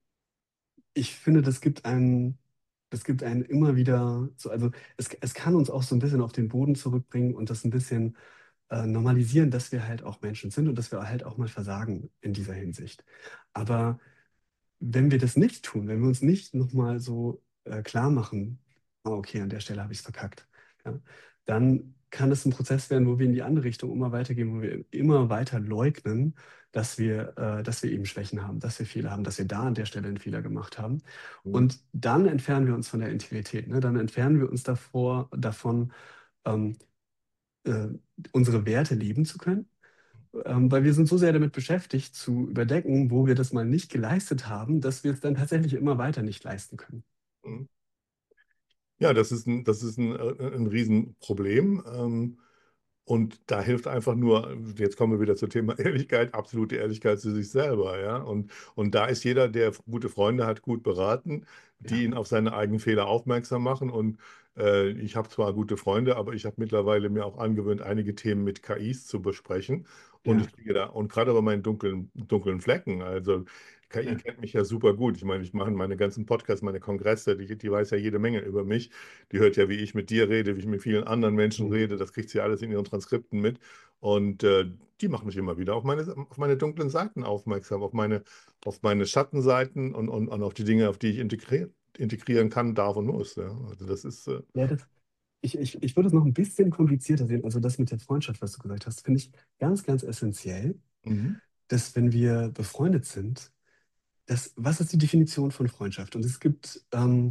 ich finde, das gibt einen, das gibt einen immer wieder so, also es, es kann uns auch so ein bisschen auf den Boden zurückbringen und das ein bisschen äh, normalisieren, dass wir halt auch Menschen sind und dass wir halt auch mal versagen in dieser Hinsicht. Aber wenn wir das nicht tun, wenn wir uns nicht nochmal so äh, klar machen, ah, okay, an der Stelle habe ich es verkackt, ja, dann kann es ein Prozess werden, wo wir in die andere Richtung immer weitergehen, wo wir immer weiter leugnen, dass wir, äh, dass wir eben Schwächen haben, dass wir Fehler haben, dass wir da an der Stelle einen Fehler gemacht haben. Mhm. Und dann entfernen wir uns von der Integrität. Ne? Dann entfernen wir uns davor, davon, ähm, äh, unsere Werte leben zu können, ähm, weil wir sind so sehr damit beschäftigt, zu überdecken, wo wir das mal nicht geleistet haben, dass wir es dann tatsächlich immer weiter nicht leisten können. Mhm. Ja, das ist ein, das ist ein, äh, ein Riesenproblem. Ähm, Und da hilft einfach nur, jetzt kommen wir wieder zum Thema Ehrlichkeit, absolute Ehrlichkeit zu sich selber, ja. Und, und da ist jeder, der gute Freunde hat, gut beraten, die Ja, ihn auf seine eigenen Fehler aufmerksam machen. Und äh, ich habe zwar gute Freunde, aber ich habe mittlerweile mir auch angewöhnt, einige Themen mit K Is zu besprechen. Und ja, ich kriege da, und gerade bei meinen dunklen, dunklen Flecken, also K I ja. kennt mich ja super gut. Ich meine, ich mache meine ganzen Podcasts, meine Kongresse, die, die weiß ja jede Menge über mich. Die hört ja, wie ich mit dir rede, wie ich mit vielen anderen Menschen Mhm. rede. Das kriegt sie alles in ihren Transkripten mit. Und äh, die machen mich immer wieder auf meine, auf meine dunklen Seiten aufmerksam, auf meine, auf meine Schattenseiten und, und, und auf die Dinge, auf die ich integrieren, integrieren kann, darf und muss. Ja. Also das ist, äh, Ja, das, ich, ich, ich würde es noch ein bisschen komplizierter sehen. Also das mit der Freundschaft, was du gesagt hast, finde ich ganz, ganz essentiell, mhm. dass wenn wir befreundet sind, das, was ist die Definition von Freundschaft? Und es gibt ähm,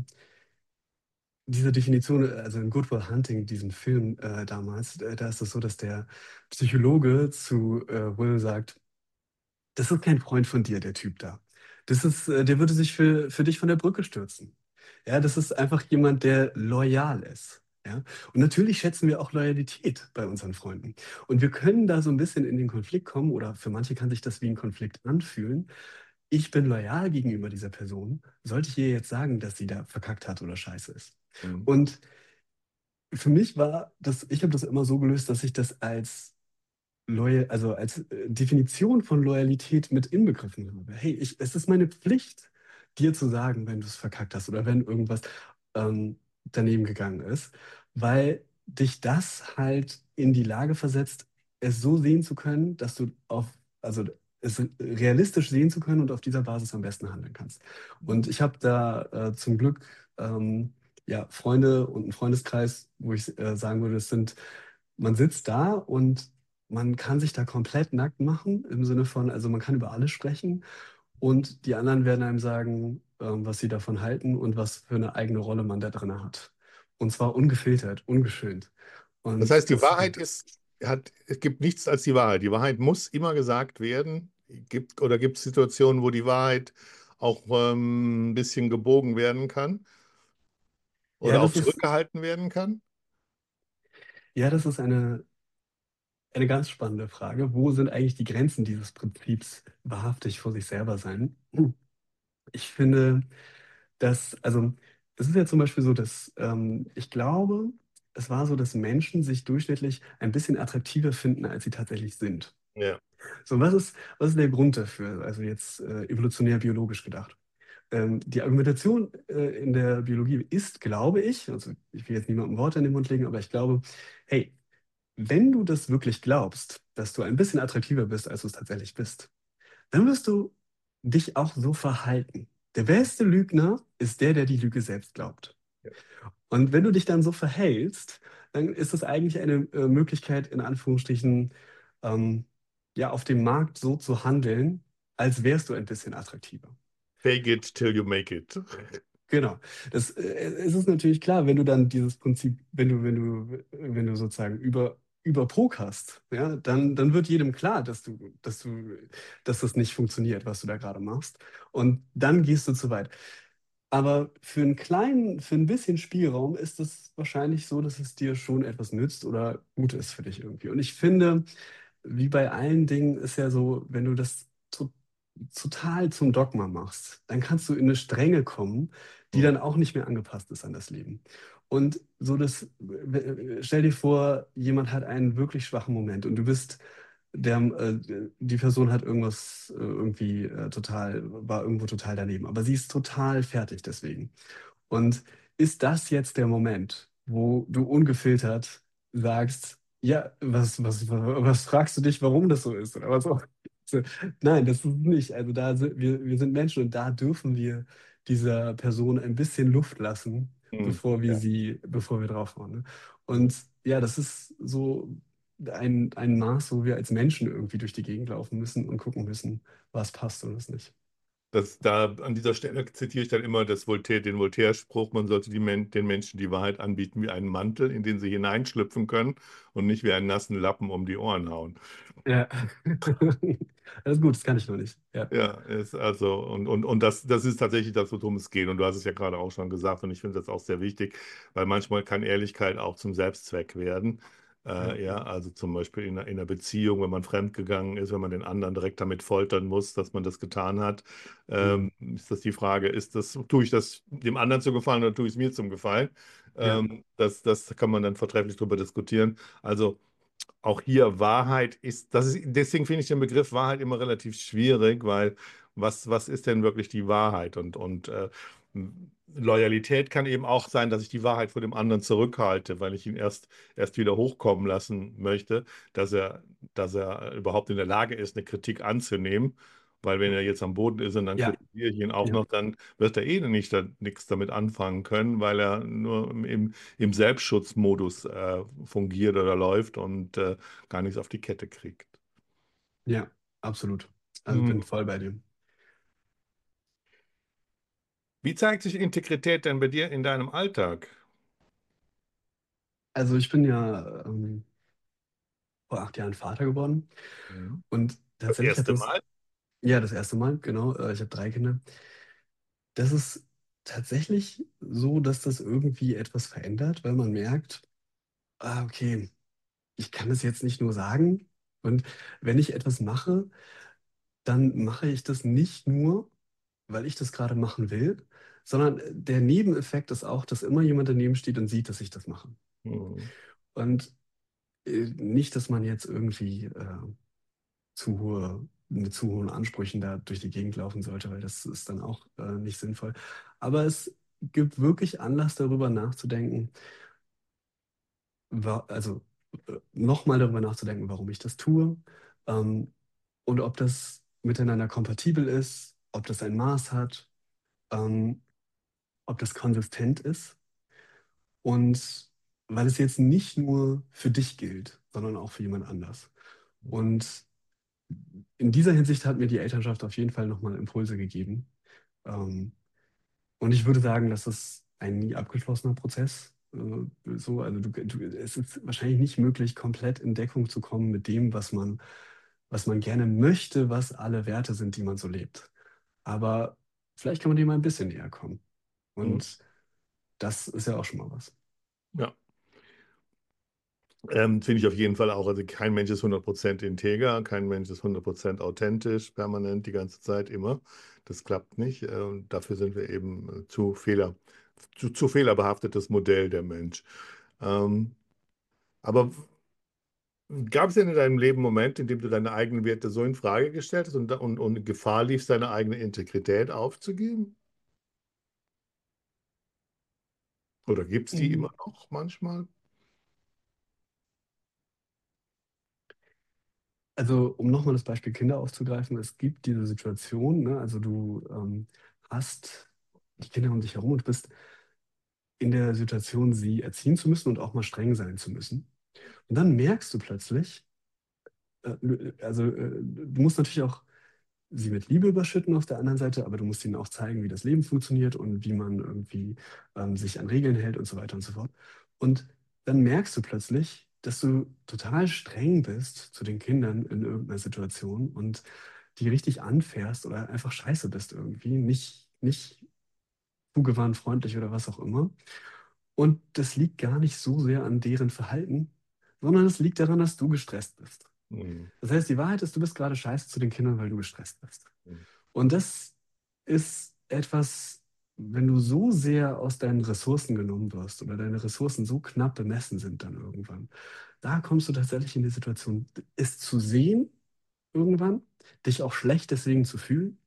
diese Definition, also in Good Will Hunting, diesen Film äh, damals, äh, da ist es so, dass der Psychologe zu äh, Will sagt, das ist kein Freund von dir, der Typ da. Das ist, äh, der würde sich für, für dich von der Brücke stürzen. Ja, das ist einfach jemand, der loyal ist. Ja? Und natürlich schätzen wir auch Loyalität bei unseren Freunden. Und wir können da so ein bisschen in den Konflikt kommen, oder für manche kann sich das wie ein Konflikt anfühlen. Ich bin loyal gegenüber dieser Person. Sollte ich ihr jetzt sagen, dass sie da verkackt hat oder scheiße ist? Mhm. Und für mich war das, ich habe das immer so gelöst, dass ich das als Loyal, also als äh, Definition von Loyalität mit inbegriffen habe. Hey, ich, es ist meine Pflicht, dir zu sagen, wenn du es verkackt hast oder wenn irgendwas ähm, daneben gegangen ist, weil dich das halt in die Lage versetzt, es so sehen zu können, dass du auf, also es realistisch sehen zu können und auf dieser Basis am besten handeln kannst. Und ich habe da äh, zum Glück ähm, ja, Freunde und einen Freundeskreis, wo ich äh, sagen würde, es sind, man sitzt da und man kann sich da komplett nackt machen, im Sinne von, also man kann über alles sprechen und die anderen werden einem sagen, ähm, was sie davon halten und was für eine eigene Rolle man da drin hat. Und zwar ungefiltert, ungeschönt. Das heißt, Und die das, Wahrheit ist, hat, es gibt nichts als die Wahrheit. Die Wahrheit muss immer gesagt werden. Gibt, oder gibt es Situationen, wo die Wahrheit auch ähm, ein bisschen gebogen werden kann Ja, oder auch das ist, zurückgehalten werden kann? ja, das ist eine, eine ganz spannende Frage. Wo sind eigentlich die Grenzen dieses Prinzips wahrhaftig vor sich selber sein? Ich finde, dass, also es ist ja zum Beispiel so, dass ähm, ich glaube, es war so, dass Menschen sich durchschnittlich ein bisschen attraktiver finden, als sie tatsächlich sind. Ja, So, was ist, was ist der Grund dafür? Also jetzt äh, evolutionär biologisch gedacht. Ähm, die Argumentation äh, in der Biologie ist, glaube ich, also ich will jetzt niemandem Worte in den Mund legen, aber ich glaube, hey, wenn du das wirklich glaubst, dass du ein bisschen attraktiver bist, als du es tatsächlich bist, dann wirst du dich auch so verhalten. Der beste Lügner ist der, der die Lüge selbst glaubt. ja. Und wenn du dich dann so verhältst, dann ist es eigentlich eine äh, Möglichkeit, in Anführungsstrichen, ähm, ja, auf dem Markt so zu handeln, als wärst du ein bisschen attraktiver. Fake it till you make it. Genau. Das, äh, es ist natürlich klar, wenn du dann dieses Prinzip, wenn du, wenn du, wenn du sozusagen über, überpokerst, ja, dann, dann wird jedem klar, dass du, dass du, dass das nicht funktioniert, was du da gerade machst. Und dann gehst du zu weit. Aber für einen kleinen, für ein bisschen Spielraum ist es wahrscheinlich so, dass es dir schon etwas nützt oder gut ist für dich irgendwie. Und ich finde, wie bei allen Dingen ist ja so, wenn du das to total zum Dogma machst, dann kannst du in eine Strenge kommen, die Hm, dann auch nicht mehr angepasst ist an das Leben. Und so das, stell dir vor, jemand hat einen wirklich schwachen Moment und du bist der, äh, die Person hat irgendwas äh, irgendwie äh, total, war irgendwo total daneben, aber sie ist total fertig deswegen. Und ist das jetzt der Moment, wo du ungefiltert sagst, ja, was, was, was fragst du dich, warum das so ist? Oder was auch? So, nein, das ist nicht. Also da sind wir, wir sind Menschen und da dürfen wir dieser Person ein bisschen Luft lassen, hm, bevor wir ja. sie, bevor wir draufhauen. Ne? Hm. Und ja, das ist so ein, ein Maß, wo wir als Menschen irgendwie durch die Gegend laufen müssen und gucken müssen, was passt und was nicht. Das, da an dieser Stelle zitiere ich dann immer das Voltaire, den Voltaire-Spruch, man sollte die Men den Menschen die Wahrheit anbieten wie einen Mantel, in den sie hineinschlüpfen können und nicht wie einen nassen Lappen um die Ohren hauen. Ja. Das ist gut, das kann ich noch nicht. Ja. Ja, ist also, und, und, und das, das ist tatsächlich das, worum es geht. Und du hast es ja gerade auch schon gesagt, und ich finde das auch sehr wichtig, weil manchmal kann Ehrlichkeit auch zum Selbstzweck werden. Ja. Äh, ja, also zum Beispiel in einer, in einer Beziehung, wenn man fremdgegangen ist, wenn man den anderen direkt damit foltern muss, dass man das getan hat, Mhm. ähm, ist das die Frage, ist das, tue ich das dem anderen zu gefallen oder tue ich es mir zum Gefallen? Ja. Ähm, das, das kann man dann vortrefflich darüber diskutieren. Also auch hier Wahrheit ist, das ist, deswegen finde ich den Begriff Wahrheit immer relativ schwierig, weil was, was ist denn wirklich die Wahrheit? Und, und äh, Loyalität kann eben auch sein, dass ich die Wahrheit vor dem anderen zurückhalte, weil ich ihn erst, erst wieder hochkommen lassen möchte, dass er, dass er überhaupt in der Lage ist, eine Kritik anzunehmen. Weil wenn er jetzt am Boden ist und dann Ja. kritisiere ich ihn auch Ja. noch, dann wird er eh nicht da, nichts damit anfangen können, weil er nur im, im Selbstschutzmodus äh, fungiert oder läuft und äh, gar nichts auf die Kette kriegt. Ja, absolut. Also Hm. bin voll bei dir. Wie zeigt sich Integrität denn bei dir in deinem Alltag? Also ich bin ja ähm, vor acht Jahren Vater geworden Mhm. und Das tatsächlich hat erste das, Mal? ja, das erste Mal, genau, äh, ich habe drei Kinder. Das ist tatsächlich so, dass das irgendwie etwas verändert, weil man merkt, ah, okay, ich kann es jetzt nicht nur sagen. Und wenn ich etwas mache, dann mache ich das nicht nur, weil ich das gerade machen will, sondern der Nebeneffekt ist auch, dass immer jemand daneben steht und sieht, dass ich das mache. Mhm. Und äh, nicht, dass man jetzt irgendwie äh, zu hohe, mit zu hohen Ansprüchen da durch die Gegend laufen sollte, weil das ist dann auch äh, nicht sinnvoll. Aber es gibt wirklich Anlass, darüber nachzudenken, wa also äh, nochmal darüber nachzudenken, warum ich das tue, ähm, und ob das miteinander kompatibel ist, ob das ein Maß hat, ähm, ob das konsistent ist und weil es jetzt nicht nur für dich gilt, sondern auch für jemand anders. Und in dieser Hinsicht hat mir die Elternschaft auf jeden Fall nochmal Impulse gegeben. Ähm, und ich würde sagen, das ist ein nie abgeschlossener Prozess. Äh, so, also du, du, es ist wahrscheinlich nicht möglich, komplett in Deckung zu kommen mit dem, was man, was man gerne möchte, was alle Werte sind, die man so lebt. Aber vielleicht kann man dem mal ein bisschen näher kommen. Mhm. Und das ist ja auch schon mal was. Ja. Ähm, finde ich auf jeden Fall auch. Also kein Mensch ist hundert Prozent integer, kein Mensch ist hundert Prozent authentisch, permanent, die ganze Zeit, immer. Das klappt nicht. Äh, und dafür sind wir eben äh, zu Fehler, zu, zu fehlerbehaftetes Modell der Mensch. Ähm, aber gab es denn in deinem Leben Momente, in dem du deine eigenen Werte so in Frage gestellt hast und, und, und Gefahr liefst, deine eigene Integrität aufzugeben? Oder gibt es die immer Mhm. noch manchmal? Also, um nochmal das Beispiel Kinder aufzugreifen, es gibt diese Situation, ne? Also du ähm, hast die Kinder um dich herum und bist in der Situation, sie erziehen zu müssen und auch mal streng sein zu müssen. Und dann merkst du plötzlich, äh, also äh, du musst natürlich auch sie mit Liebe überschütten auf der anderen Seite, aber du musst ihnen auch zeigen, wie das Leben funktioniert und wie man irgendwie ähm, sich an Regeln hält und so weiter und so fort. Und dann merkst du plötzlich, dass du total streng bist zu den Kindern in irgendeiner Situation und die richtig anfährst oder einfach scheiße bist irgendwie, nicht, nicht zugewandt, freundlich oder was auch immer. Und das liegt gar nicht so sehr an deren Verhalten, sondern es liegt daran, dass du gestresst bist. Hm, Das heißt, die Wahrheit ist, du bist gerade scheiße zu den Kindern, weil du gestresst bist. hm, Und das ist etwas, wenn du so sehr aus deinen Ressourcen genommen wirst oder deine Ressourcen so knapp bemessen sind dann irgendwann, da kommst du tatsächlich in die Situation, es zu sehen irgendwann, dich auch schlecht deswegen zu fühlen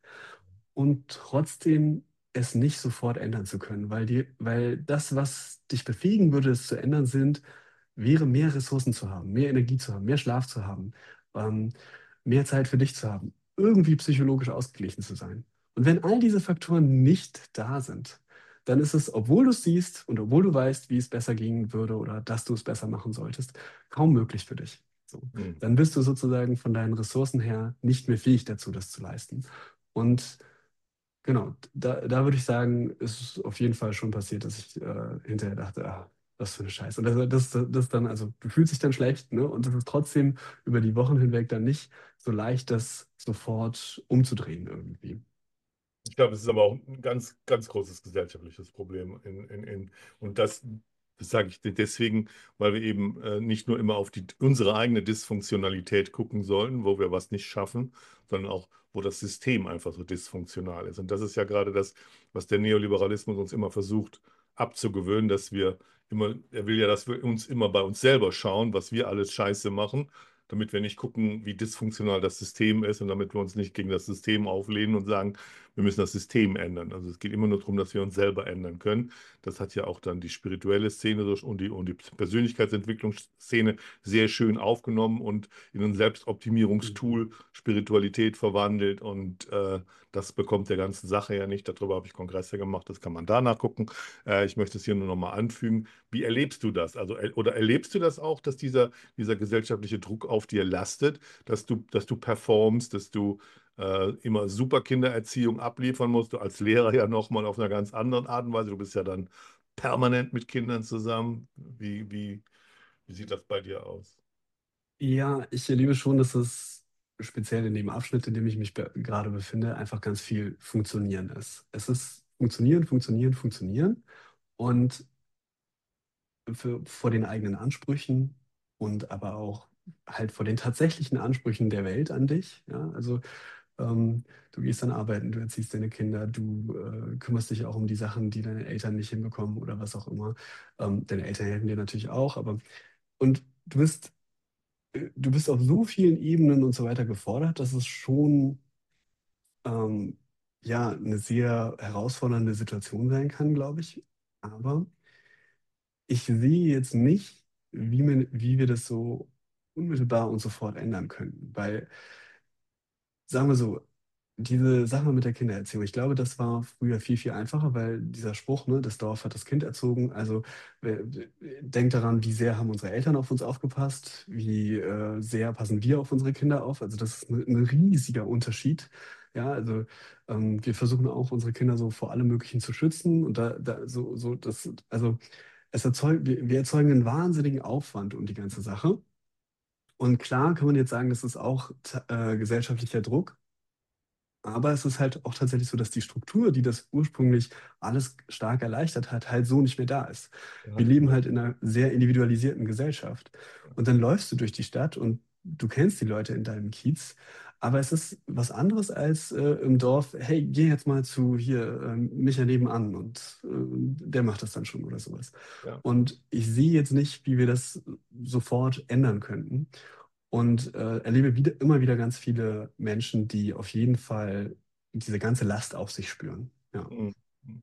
und trotzdem es nicht sofort ändern zu können, weil, die, weil das, was dich befähigen würde, es zu ändern, sind, wäre mehr Ressourcen zu haben, mehr Energie zu haben, mehr Schlaf zu haben, ähm, mehr Zeit für dich zu haben, irgendwie psychologisch ausgeglichen zu sein. Und wenn all diese Faktoren nicht da sind, dann ist es, obwohl du es siehst und obwohl du weißt, wie es besser gehen würde oder dass du es besser machen solltest, kaum möglich für dich. So. hm. Dann bist du sozusagen von deinen Ressourcen her nicht mehr fähig dazu, das zu leisten. Und genau, da, da würde ich sagen, ist es auf jeden Fall schon passiert, dass ich äh, hinterher dachte, ah, was für eine Scheiße. Und das, das, das dann, also du fühlst dich dann schlecht, ne? Und es ist trotzdem über die Wochen hinweg dann nicht so leicht, das sofort umzudrehen irgendwie. Ich glaube, es ist aber auch ein ganz, ganz großes gesellschaftliches Problem. In, in, in, und das, das sage ich deswegen, weil wir eben äh, nicht nur immer auf die, unsere eigene Dysfunktionalität gucken sollen, wo wir was nicht schaffen, sondern auch, wo das System einfach so dysfunktional ist. Und das ist ja gerade das, was der Neoliberalismus uns immer versucht abzugewöhnen, dass wir immer, er will ja, dass wir uns immer bei uns selber schauen, was wir alles Scheiße machen, damit wir nicht gucken, wie dysfunktional das System ist und damit wir uns nicht gegen das System auflehnen und sagen, wir müssen das System ändern. Also es geht immer nur darum, dass wir uns selber ändern können. Das hat ja auch dann die spirituelle Szene und die, und die Persönlichkeitsentwicklungsszene sehr schön aufgenommen und in ein Selbstoptimierungstool Spiritualität verwandelt. Und äh, das bekommt der ganzen Sache ja nicht. Darüber habe ich Kongresse gemacht, das kann man da nachgucken. Äh, ich möchte es hier nur noch mal anfügen. Wie erlebst du das? Also, er- oder erlebst du das auch, dass dieser, dieser gesellschaftliche Druck auf dir lastet, dass du, dass du performst, dass du äh, immer super Kindererziehung abliefern musst, du als Lehrer ja nochmal auf einer ganz anderen Art und Weise. Du bist ja dann permanent mit Kindern zusammen. Wie, wie, wie sieht das bei dir aus? Ja, ich erlebe schon, dass es speziell in dem Abschnitt, in dem ich mich be gerade befinde, einfach ganz viel Funktionieren ist. Es ist Funktionieren, Funktionieren, Funktionieren. Und für, vor den eigenen Ansprüchen und aber auch halt vor den tatsächlichen Ansprüchen der Welt an dich. Ja? Also ähm, du gehst dann arbeiten, du erziehst deine Kinder, du äh, kümmerst dich auch um die Sachen, die deine Eltern nicht hinbekommen oder was auch immer. Ähm, deine Eltern helfen dir natürlich auch, aber und du bist, äh, du bist auf so vielen Ebenen und so weiter gefordert, dass es schon ähm, ja eine sehr herausfordernde Situation sein kann, glaube ich. Aber ich sehe jetzt nicht, wie, man, wie wir das so unmittelbar und sofort ändern können. Weil, sagen wir so, diese Sache mit der Kindererziehung, ich glaube, das war früher viel, viel einfacher, weil dieser Spruch, ne, das Dorf hat das Kind erzogen. Also äh, denkt daran, wie sehr haben unsere Eltern auf uns aufgepasst, wie äh, sehr passen wir auf unsere Kinder auf. Also das ist ein, ein riesiger Unterschied. Ja, also ähm, wir versuchen auch unsere Kinder so vor allem Möglichen zu schützen und da, da so, so das, also es erzeugt, wir, wir erzeugen einen wahnsinnigen Aufwand um die ganze Sache. Und klar kann man jetzt sagen, das ist auch äh, gesellschaftlicher Druck. Aber es ist halt auch tatsächlich so, dass die Struktur, die das ursprünglich alles stark erleichtert hat, halt so nicht mehr da ist. Wir Ja, leben halt in einer sehr individualisierten Gesellschaft. Und dann läufst du durch die Stadt und du kennst die Leute in deinem Kiez. Aber es ist was anderes als äh, im Dorf, hey, geh jetzt mal zu hier ähm, Micha nebenan und äh, der macht das dann schon oder sowas. ja. Und ich sehe jetzt nicht, wie wir das sofort ändern könnten. Und äh, erlebe wieder, immer wieder ganz viele Menschen, die auf jeden Fall diese ganze Last auf sich spüren. Ja. Mhm.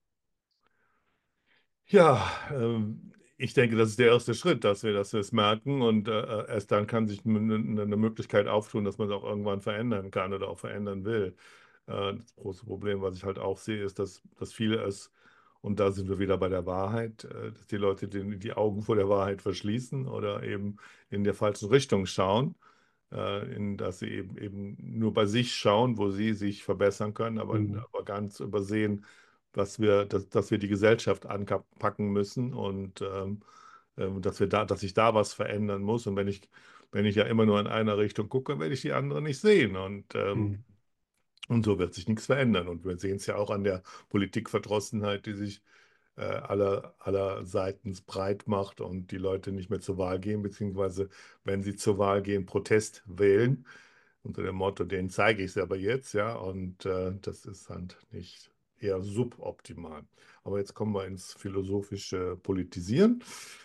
Ja, ähm, ich denke, das ist der erste Schritt, dass wir, dass wir es merken und äh, erst dann kann sich eine, eine Möglichkeit auftun, dass man es auch irgendwann verändern kann oder auch verändern will. Äh, das große Problem, was ich halt auch sehe, ist, dass, dass viele es, und da sind wir wieder bei der Wahrheit, äh, dass die Leute die, die Augen vor der Wahrheit verschließen oder eben in der falschen Richtung schauen, äh, in, dass sie eben, eben nur bei sich schauen, wo sie sich verbessern können, aber, Mhm. aber ganz übersehen, dass wir, dass, dass wir die Gesellschaft anpacken müssen und ähm, ähm, dass wir da, dass sich da was verändern muss. Und wenn ich, wenn ich ja immer nur in einer Richtung gucke, werde ich die andere nicht sehen. Und, ähm, Mhm. und so wird sich nichts verändern. Und wir sehen es ja auch an der Politikverdrossenheit, die sich äh, aller, allerseits breit macht und die Leute nicht mehr zur Wahl gehen, beziehungsweise wenn sie zur Wahl gehen, Protest wählen. Unter dem Motto, den zeige ich es aber jetzt, ja. Und äh, das ist halt nicht eher suboptimal. Aber jetzt kommen wir ins philosophische Politisieren.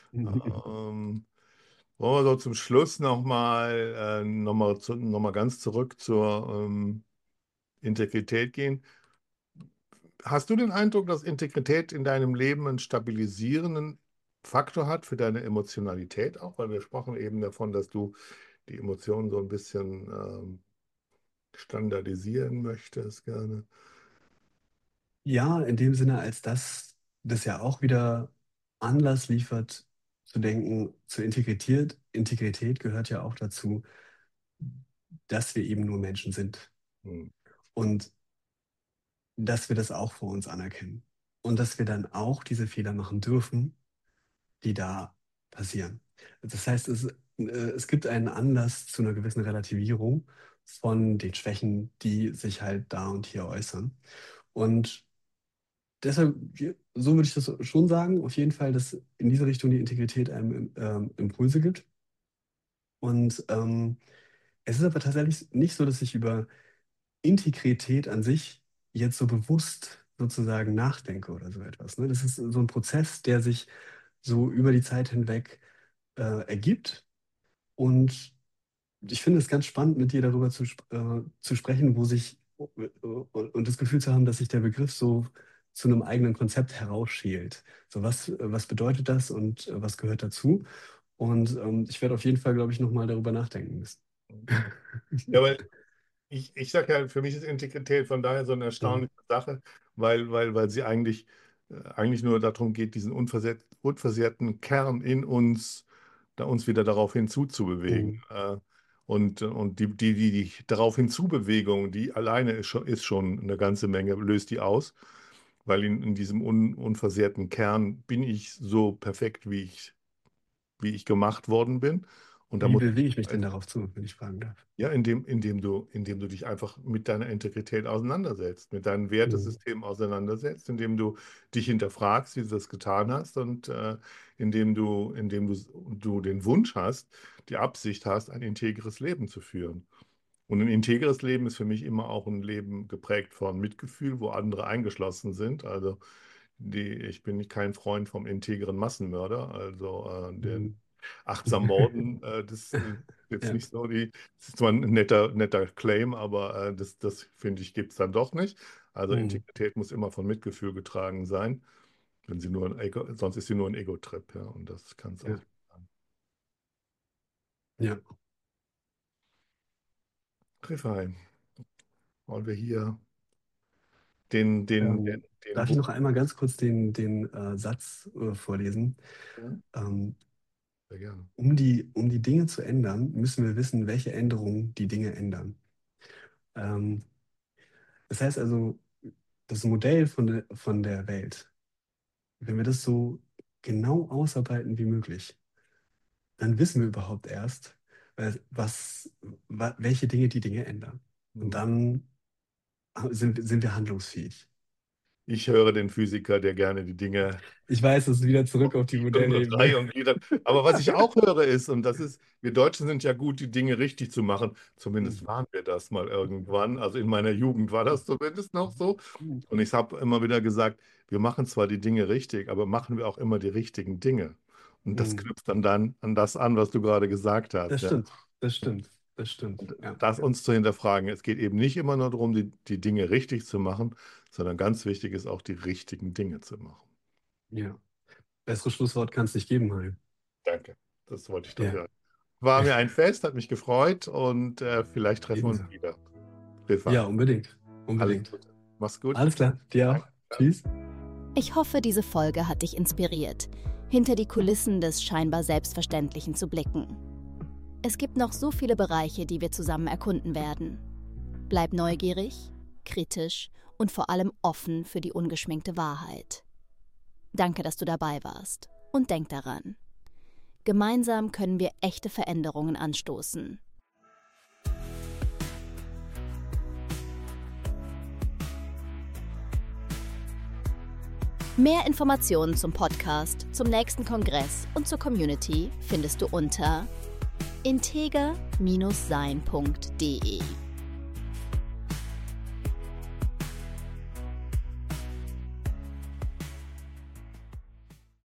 Ähm, wollen wir so zum Schluss nochmal äh, noch mal zu, noch mal ganz zurück zur ähm, Integrität gehen. Hast du den Eindruck, dass Integrität in deinem Leben einen stabilisierenden Faktor hat für deine Emotionalität auch? Weil wir sprachen eben davon, dass du die Emotionen so ein bisschen ähm, standardisieren möchtest gerne. Ja, in dem Sinne, als dass das ja auch wieder Anlass liefert, zu denken, zur Integrität. Integrität gehört ja auch dazu, dass wir eben nur Menschen sind Hm. und dass wir das auch vor uns anerkennen und dass wir dann auch diese Fehler machen dürfen, die da passieren. Das heißt, es, äh, es gibt einen Anlass zu einer gewissen Relativierung von den Schwächen, die sich halt da und hier äußern. Und deshalb, so würde ich das schon sagen, auf jeden Fall, dass in diese Richtung die Integrität einem ähm, Impulse gibt. Und ähm, es ist aber tatsächlich nicht so, dass ich über Integrität an sich jetzt so bewusst sozusagen nachdenke oder so etwas. Ne? Das ist so ein Prozess, der sich so über die Zeit hinweg äh, ergibt. Und ich finde es ganz spannend, mit dir darüber zu, sp- äh, zu sprechen, wo sich äh, und das Gefühl zu haben, dass sich der Begriff so zu einem eigenen Konzept herausschält. So, was, äh, was bedeutet das und äh, was gehört dazu? Und ähm, ich werde auf jeden Fall, glaube ich, nochmal darüber nachdenken müssen. Ja, weil ich, ich sage ja, für mich ist Integrität von daher so eine Ja. erstaunliche Sache, weil, weil, weil sie eigentlich, äh, eigentlich nur darum geht, diesen unversehrt, unversehrten Kern in uns, da uns wieder darauf hinzuzubewegen. Mhm. Äh, und und die, die, die, die darauf hinzubewegung, die alleine ist schon, ist schon eine ganze Menge, löst die aus, weil in, in diesem un, unversehrten Kern bin ich so perfekt, wie ich, wie ich gemacht worden bin. Und da Wie muss bewege ich mich denn darauf zu, wenn ich fragen darf? ja, indem, indem du, indem du dich einfach mit deiner Integrität auseinandersetzt, mit deinem Mhm. Wertesystem auseinandersetzt, indem du dich hinterfragst, wie du das getan hast und äh, indem du, indem du, du den Wunsch hast, die Absicht hast, ein integres Leben zu führen. Und ein integres Leben ist für mich immer auch ein Leben geprägt von Mitgefühl, wo andere eingeschlossen sind. Also die, ich bin kein Freund vom integren Massenmörder, also äh, der Mhm. achtsam Morden, äh, das ist jetzt Ja. nicht so die, das ist zwar ein netter, netter Claim, aber äh, das, das finde ich, gibt es dann doch nicht. Also Mhm. Integrität muss immer von Mitgefühl getragen sein, wenn sie nur ein Ego, sonst ist sie nur ein Ego-Trip, ja, und das kann es auch Ja. nicht sein. Ja. Rifai, wollen wir hier den, den, den, Ähm, den darf ich Wunsch. noch einmal ganz kurz den, den äh, Satz äh, vorlesen? Ja, Ähm, sehr gerne. um die, um die Dinge zu ändern, müssen wir wissen, welche Änderungen die Dinge ändern. Ähm, das heißt also, das Modell von der, von der Welt, wenn wir das so genau ausarbeiten wie möglich, dann wissen wir überhaupt erst, äh, was, wa- welche Dinge die Dinge ändern. Und Hm. dann sind, sind wir handlungsfähig? Ich höre den Physiker, der gerne die Dinge Ich weiß, es ist wieder zurück auf die und Modellebene. Reihe und Gliedern. Aber was ich auch höre ist, und das ist, wir Deutschen sind ja gut, die Dinge richtig zu machen. Zumindest waren wir das mal irgendwann. Also in meiner Jugend war das zumindest noch so. Und ich habe immer wieder gesagt, wir machen zwar die Dinge richtig, aber machen wir auch immer die richtigen Dinge. Und das Mhm. knüpft dann, dann an das an, was du gerade gesagt hast. Das ja. stimmt, das stimmt, das stimmt. Ja. Das uns zu hinterfragen. Es geht eben nicht immer nur darum, die, die Dinge richtig zu machen, sondern ganz wichtig ist auch, die richtigen Dinge zu machen. Ja. Besseres Schlusswort kann es nicht geben, Hein. Danke, das wollte ich doch Ja. hören. War mir ein Fest, hat mich gefreut und äh, vielleicht treffen wir uns Ebenso. wieder. Rifa, Ja, unbedingt. alles Unbedingt. Gute. Mach's gut. Alles klar, dir auch. Danke. Tschüss. Ich hoffe, diese Folge hat dich inspiriert, hinter die Kulissen des scheinbar Selbstverständlichen zu blicken. Es gibt noch so viele Bereiche, die wir zusammen erkunden werden. Bleib neugierig, kritisch und vor allem offen für die ungeschminkte Wahrheit. Danke, dass du dabei warst. Und denk daran: Gemeinsam können wir echte Veränderungen anstoßen. Mehr Informationen zum Podcast, zum nächsten Kongress und zur Community findest du unter integer Bindestrich sein punkt de.